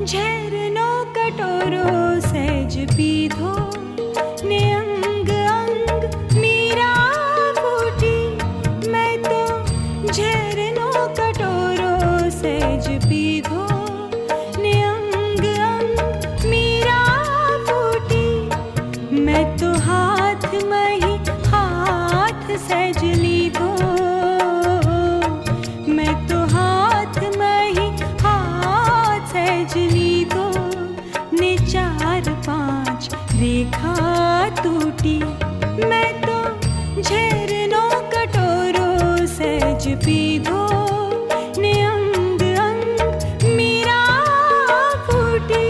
झरनो कटोरो सहज पीधो ने अंग अंग मीरा फूटी। मैं तो झरनो कटोरो सहज पीधो ने अंग अंग मीरा फूटी। मैं तो हाथ मही हाथ सहज लीधो। मैं तो हाथ मही हाथ सहज लीधो ने चार पांच रेखा टूटी। मैं तो झरनो कटोरो सहज पीधो ने अंग अंग मीरा फूटी।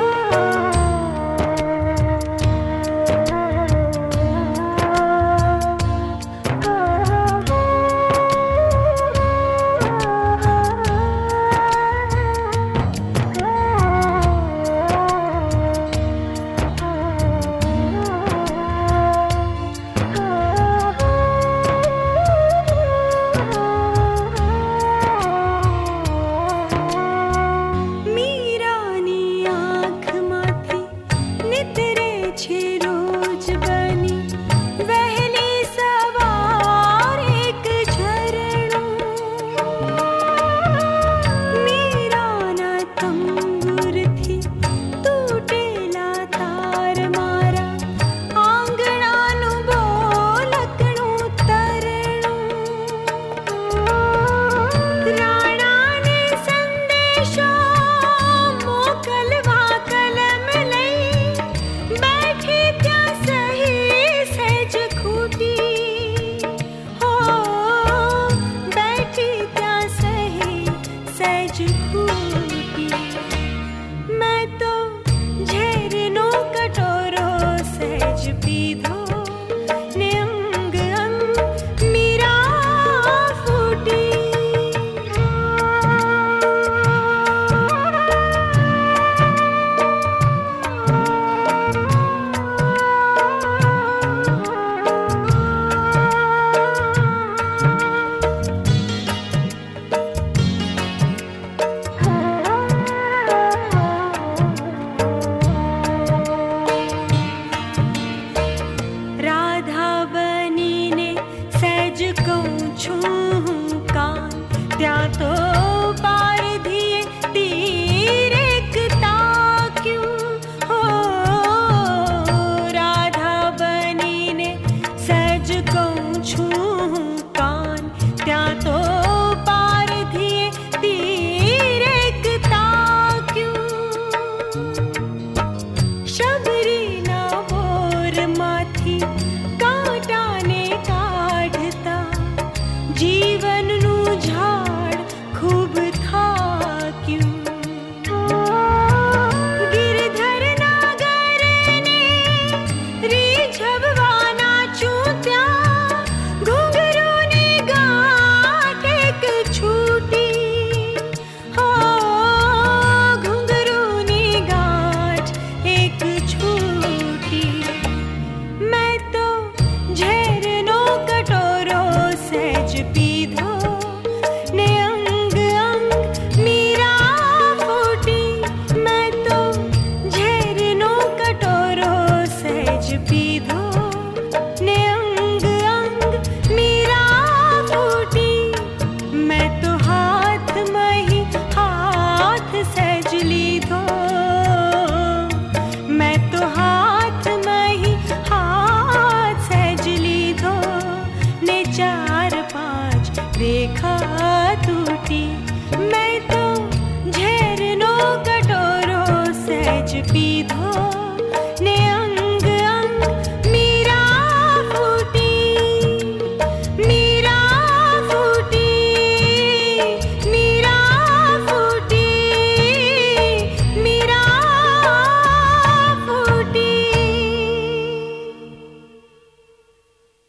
मैं तो झरनो कटोरो सहज पीधो ने अंग अंग मीरा फूटी। त्या तो पार दिए तीर एकता क्यों हो। राधा बनी ने सहज कहूँ छूँ कान। त्या तो पार दिए तीर एकता क्यों। शबरी ना बोर माथी कांटा ने काढ़ता। जीवन नु झाड़ खूब था क्यों। गिरधर नागर ने रीझववा नाचूं त्या। घुंघरू ने गांठ एक छूटी। हो घुंघरू ने गांठ एक छूटी। मैं तो झरनो कटोरो सहज पीधो ने अंग अंग मीरा फूटी। मैं तो झरनो कटोरो सहज पीधो ने अंग अंग मीरा फूटी। मैं तो हाथ मही हाथ सहज लीधो। मैं तो हाथ मही हाथ सहज लीधो ने चार पांच रेखा टूटी। मैं तो झरनो कटोरो सहज पीधो।